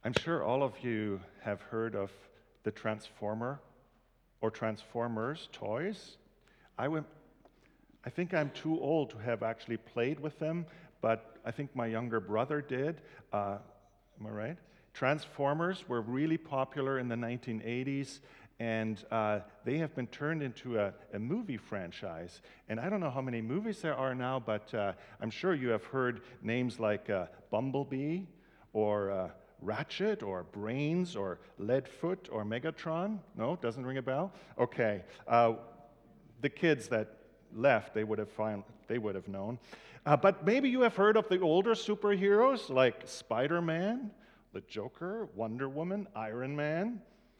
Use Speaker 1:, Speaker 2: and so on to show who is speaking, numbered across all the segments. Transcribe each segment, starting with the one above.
Speaker 1: I'm sure all of you have heard of the Transformer or Transformers toys. I would, I think I'm too old to have actually played with them, but I think my younger brother did. Am I right? Transformers were really popular in the 1980s, and they have been turned into a movie franchise. And I don't know how many movies there are now, but I'm sure you have heard names like Bumblebee, or Ratchet, or Brains, or Leadfoot, or Megatron. No, doesn't ring a bell? Okay. The kids that left, they would have known. But maybe you have heard of the older superheroes like Spider-Man, the Joker, Wonder Woman, Iron Man.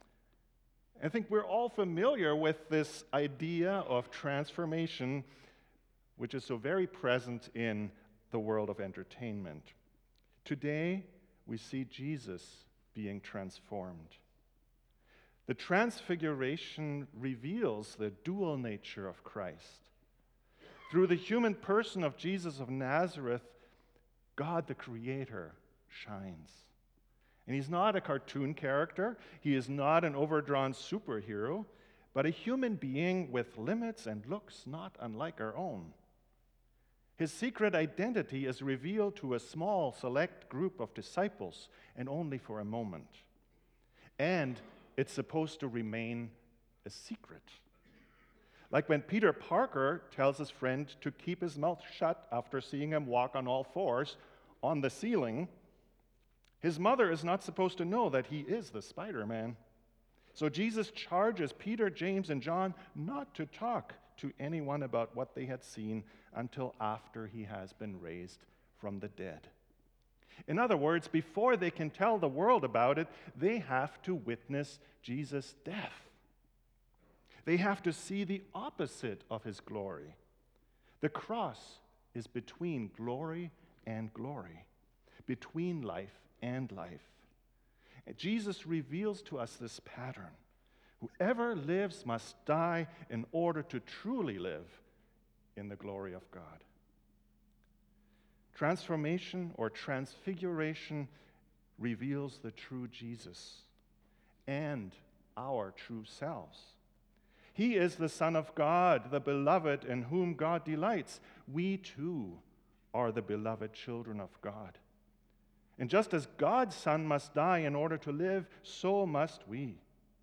Speaker 1: I think we're all familiar with this idea of transformation, which is so very present in the world of entertainment. Today, we see Jesus being transformed. The Transfiguration reveals the dual nature of Christ. Through the human person of Jesus of Nazareth, God the Creator shines. And he's not a cartoon character. He is not an overdrawn superhero, but a human being with limits and looks not unlike our own. His secret identity is revealed to a small, select group of disciples, and only for a moment. And it's supposed to remain a secret. Like when Peter Parker tells his friend to keep his mouth shut after seeing him walk on all fours on the ceiling, his mother is not supposed to know that he is the Spider-Man. So Jesus charges Peter, James, and John not to talk to anyone about what they had seen until after he has been raised from the dead. In other words, before they can tell the world about it, they have to witness Jesus' death. They have to see the opposite of his glory. The cross is between glory and glory, between life and life. And Jesus reveals to us this pattern. Whoever lives must die in order to truly live in the glory of God. Transformation or transfiguration reveals the true Jesus and our true selves. He is the Son of God, the beloved in whom God delights. We too are the beloved children of God. And just as God's Son must die in order to live, so must we.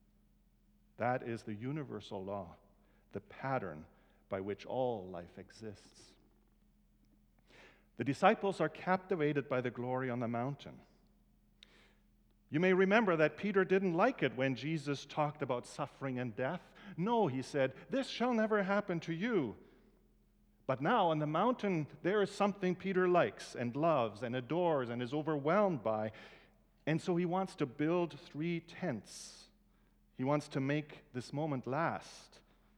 Speaker 1: That is the universal law, the pattern by which all life exists. The disciples are captivated by the glory on the mountain. You may remember that Peter didn't like it when Jesus talked about suffering and death. No, he said, this shall never happen to you. But now on the mountain, there is something Peter likes and loves and adores and is overwhelmed by. And so he wants to build 3 tents. He wants to make this moment last.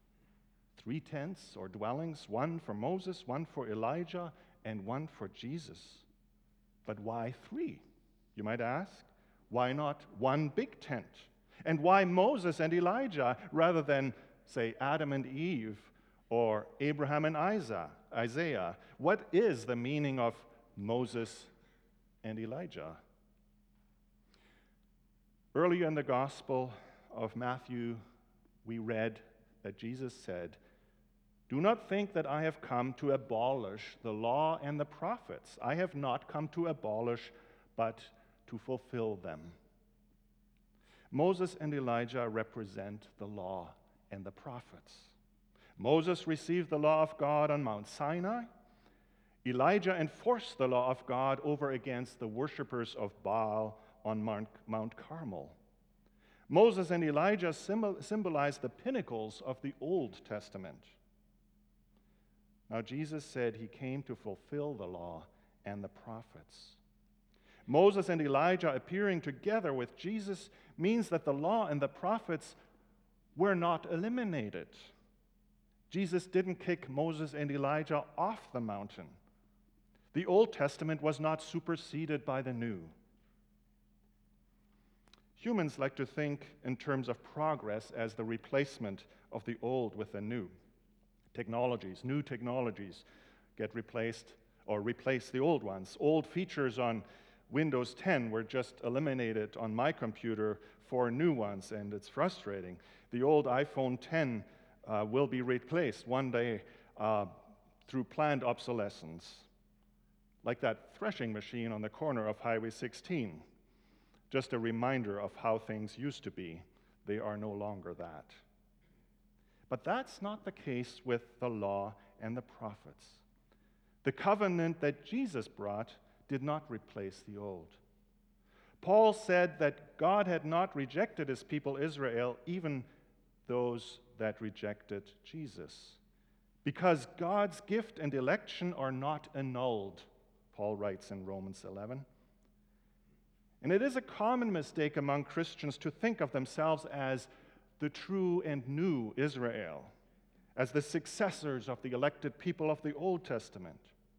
Speaker 1: 3 tents or dwellings, one for Moses, one for Elijah, and one for Jesus. But why 3, you might ask? Why not one big tent? And why Moses and Elijah rather than, say, Adam and Eve or Abraham and Isaiah? What is the meaning of Moses and Elijah? Earlier in the Gospel of Matthew, we read that Jesus said, "Do not think that I have come to abolish the law and the prophets. I have not come to abolish, but to fulfill them." Moses and Elijah represent the law and the prophets. Moses received the law of God on Mount Sinai. Elijah enforced the law of God over against the worshippers of Baal on Mount Carmel. Moses and Elijah symbolize the pinnacles of the Old Testament. Now, Jesus said he came to fulfill the law and the prophets. Moses and Elijah appearing together with Jesus means that the law and the prophets were not eliminated. Jesus didn't kick Moses and Elijah off the mountain. The Old Testament was not superseded by the New. Humans like to think in terms of progress as the replacement of the old with the new. New technologies get replaced or replace the old ones. Old features on Windows 10 were just eliminated on my computer, 4 new ones, and it's frustrating. The old iPhone 10 will be replaced one day through planned obsolescence, like that threshing machine on the corner of Highway 16. Just a reminder of how things used to be. They are no longer that. But that's not the case with the law and the prophets. The covenant that Jesus brought did not replace the old. Paul said that God had not rejected his people Israel, even those that rejected Jesus, because God's gift and election are not annulled, Paul writes in Romans 11. And it is a common mistake among Christians to think of themselves as the true and new Israel, as the successors of the elected people of the Old Testament.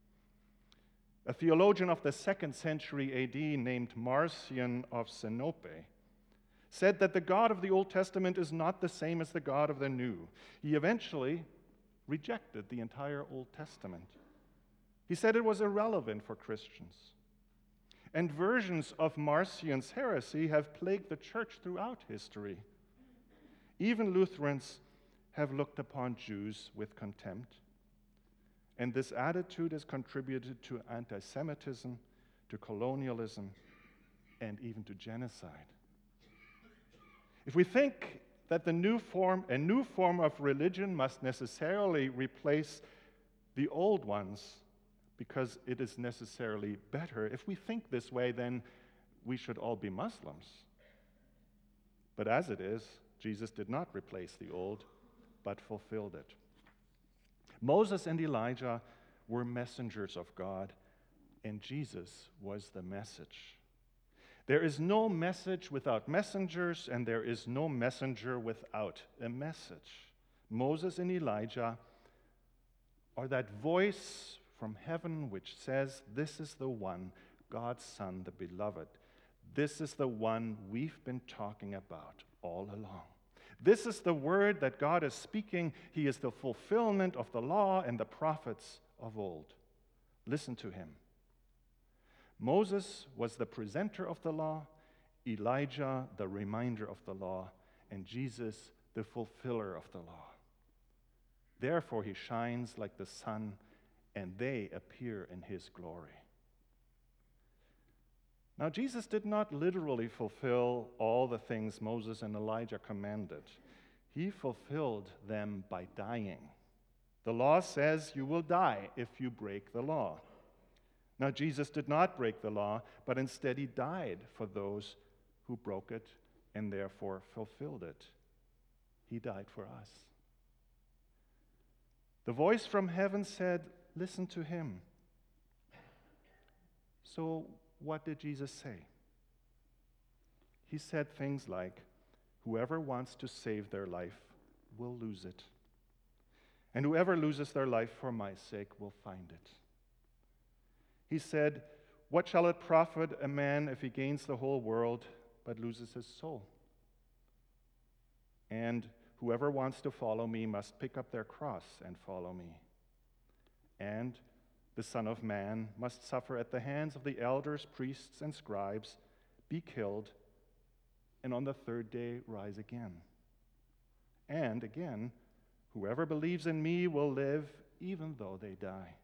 Speaker 1: A theologian of the 2nd century AD named Marcion of Sinope said that the God of the Old Testament is not the same as the God of the New. He eventually rejected the entire Old Testament. He said it was irrelevant for Christians. And versions of Marcion's heresy have plagued the church throughout history. Even Lutherans have looked upon Jews with contempt. And this attitude has contributed to anti-Semitism, to colonialism, and even to genocide. If we think that a new form of religion must necessarily replace the old ones because it is necessarily better, if we think this way, then we should all be Muslims. But as it is, Jesus did not replace the old, but fulfilled it. Moses and Elijah were messengers of God, and Jesus was the message. There is no message without messengers, and there is no messenger without a message. Moses and Elijah are that voice from heaven which says, "This is the one, God's Son, the beloved. This is the one we've been talking about all along. This is the word that God is speaking. He is the fulfillment of the law and the prophets of old. Listen to him." Moses was the presenter of the law, Elijah the reminder of the law, and Jesus the fulfiller of the law. Therefore he shines like the sun, and they appear in his glory. Now, Jesus did not literally fulfill all the things Moses and Elijah commanded. He fulfilled them by dying. The law says you will die if you break the law. Now, Jesus did not break the law, but instead he died for those who broke it and therefore fulfilled it. He died for us. The voice from heaven said, "Listen to him." So, what did Jesus say? He said things like, "Whoever wants to save their life will lose it. And whoever loses their life for my sake will find it." He said, "What shall it profit a man if he gains the whole world but loses his soul? And whoever wants to follow me must pick up their cross and follow me. And the Son of Man must suffer at the hands of the elders, priests, and scribes, be killed, and on the third day rise again. And again, whoever believes in me will live even though they die."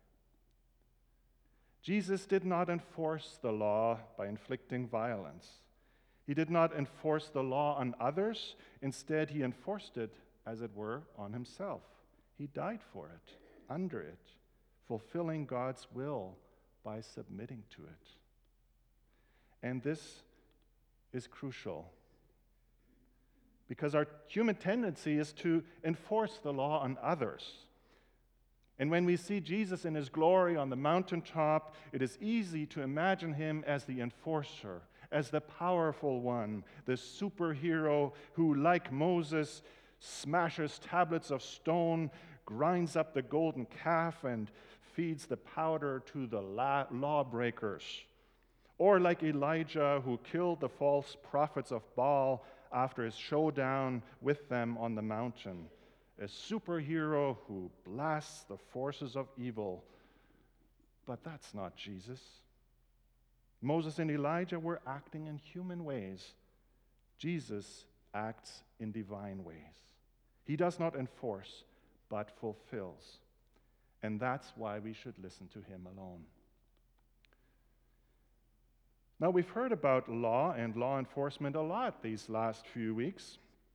Speaker 1: Jesus did not enforce the law by inflicting violence. He did not enforce the law on others. Instead, he enforced it, as it were, on himself. He died for it, under it, fulfilling God's will by submitting to it. And this is crucial, because our human tendency is to enforce the law on others. And when we see Jesus in his glory on the mountaintop, it is easy to imagine him as the enforcer, as the powerful one, the superhero who, like Moses, smashes tablets of stone, grinds up the golden calf, and feeds the powder to the lawbreakers. Or like Elijah, who killed the false prophets of Baal after his showdown with them on the mountain. A superhero who blasts the forces of evil. But that's not Jesus. Moses and Elijah were acting in human ways. Jesus acts in divine ways. He does not enforce, but fulfills. And that's why we should listen to him alone. Now, we've heard about law and law enforcement a lot these last few weeks.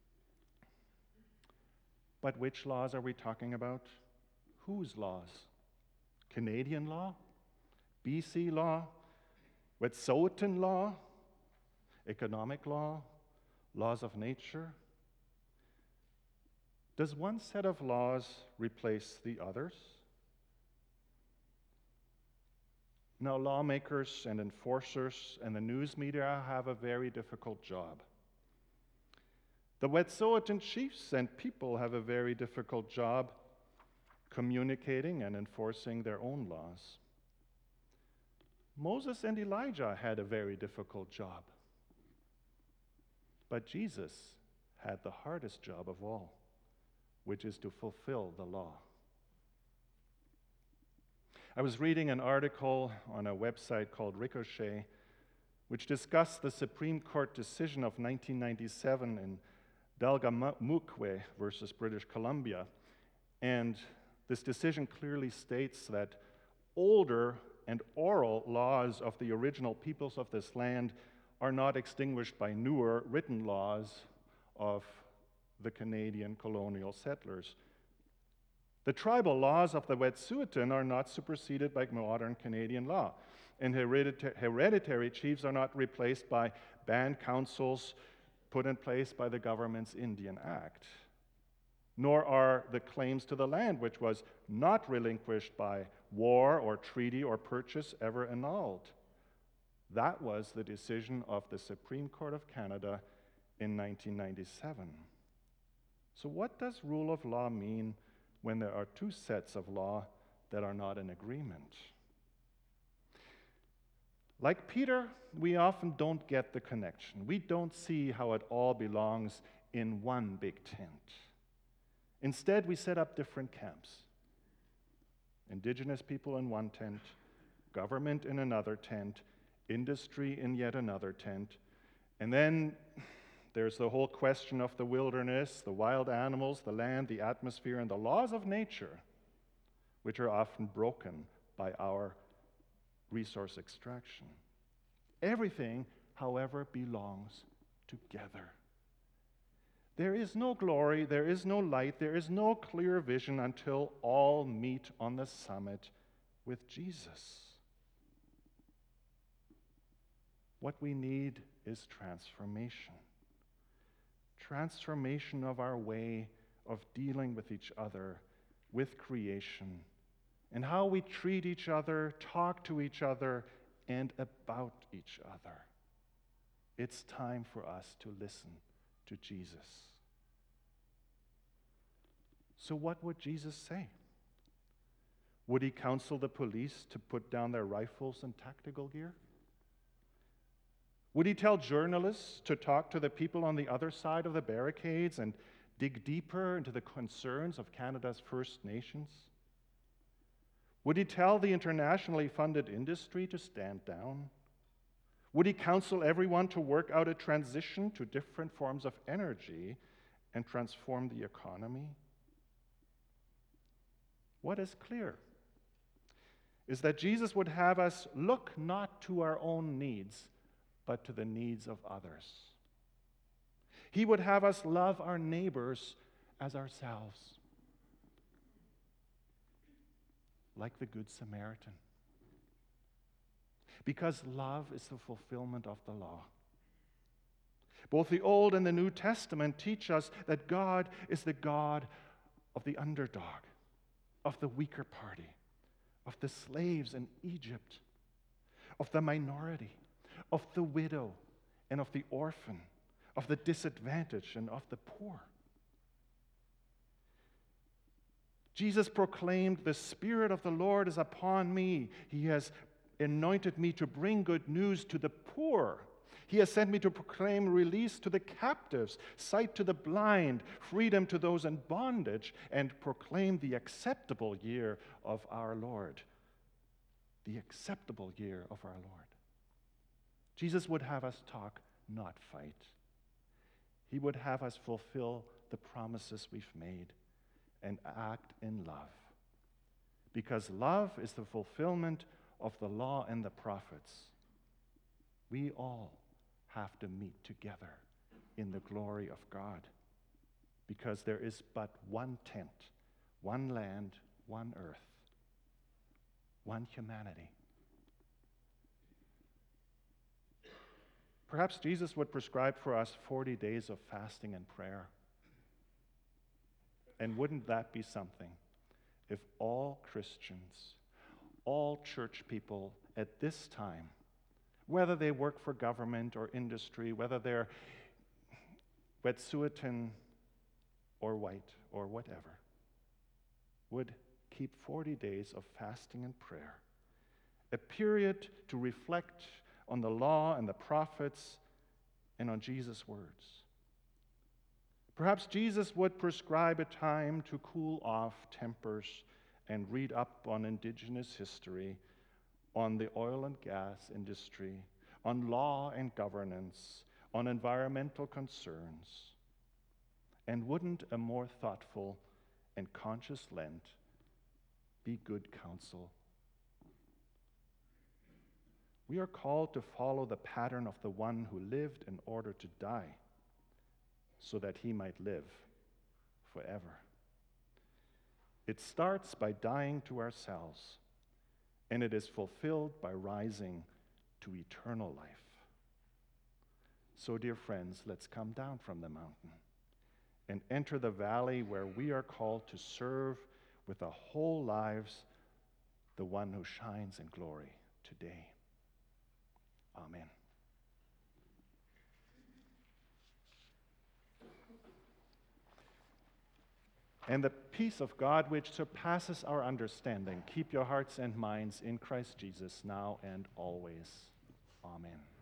Speaker 1: But which laws are we talking about? Whose laws? Canadian law? BC law? Wet'suwet'en law? Economic law? Laws of nature? Does one set of laws replace the others? Now, lawmakers and enforcers and the news media have a very difficult job. The Wet'suwet'en chiefs and people have a very difficult job communicating and enforcing their own laws. Moses and Elijah had a very difficult job. But Jesus had the hardest job of all, which is to fulfill the law. I was reading an article on a website called Ricochet, which discussed the Supreme Court decision of 1997 in Delgamuukwe versus British Columbia. And this decision clearly states that older and oral laws of the original peoples of this land are not extinguished by newer written laws of the Canadian colonial settlers. The tribal laws of the Wet'suwet'en are not superseded by modern Canadian law, and hereditary chiefs are not replaced by band councils put in place by the government's Indian Act. Nor are the claims to the land, which was not relinquished by war or treaty or purchase, ever annulled. That was the decision of the Supreme Court of Canada in 1997. So what does rule of law mean when there are two sets of law that are not in agreement? Like Peter, we often don't get the connection. We don't see how it all belongs in one big tent. Instead, we set up different camps. Indigenous people in one tent, government in another tent, industry in yet another tent, and then there's the whole question of the wilderness, the wild animals, the land, the atmosphere, and the laws of nature, which are often broken by our resource extraction. Everything, however, belongs together. There is no glory, there is no light, there is no clear vision until all meet on the summit with Jesus. What we need is transformation. Transformation of our way of dealing with each other, with creation, and how we treat each other, talk to each other, and about each other. It's time for us to listen to Jesus. So what would Jesus say? Would he counsel the police to put down their rifles and tactical gear? Would he tell journalists to talk to the people on the other side of the barricades and dig deeper into the concerns of Canada's First Nations? Would he tell the internationally funded industry to stand down? Would he counsel everyone to work out a transition to different forms of energy and transform the economy? What is clear is that Jesus would have us look not to our own needs, but to the needs of others. He would have us love our neighbors as ourselves, like the Good Samaritan. Because love is the fulfillment of the law. Both the Old and the New Testament teach us that God is the God of the underdog, of the weaker party, of the slaves in Egypt, of the minority, of the widow and of the orphan, of the disadvantaged and of the poor. Jesus proclaimed, "The Spirit of the Lord is upon me. He has anointed me to bring good news to the poor. He has sent me to proclaim release to the captives, sight to the blind, freedom to those in bondage, and proclaim the acceptable year of our Lord." The acceptable year of our Lord. Jesus would have us talk, not fight. He would have us fulfill the promises we've made and act in love. Because love is the fulfillment of the law and the prophets. We all have to meet together in the glory of God. Because there is but one tent, one land, one earth, one humanity. Perhaps Jesus would prescribe for us 40 days of fasting and prayer. And wouldn't that be something if all Christians, all church people at this time, whether they work for government or industry, whether they're Wet'suwet'en or white or whatever, would keep 40 days of fasting and prayer, a period to reflect on the law and the prophets and on Jesus' words. Perhaps Jesus would prescribe a time to cool off tempers and read up on indigenous history, on the oil and gas industry, on law and governance, on environmental concerns. And wouldn't a more thoughtful and conscious Lent be good counsel? We are called to follow the pattern of the one who lived in order to die, so that he might live forever. It starts by dying to ourselves, and it is fulfilled by rising to eternal life. So, dear friends, let's come down from the mountain and enter the valley where we are called to serve with our whole lives the one who shines in glory today. Amen. And the peace of God, which surpasses our understanding, keep your hearts and minds in Christ Jesus now and always. Amen.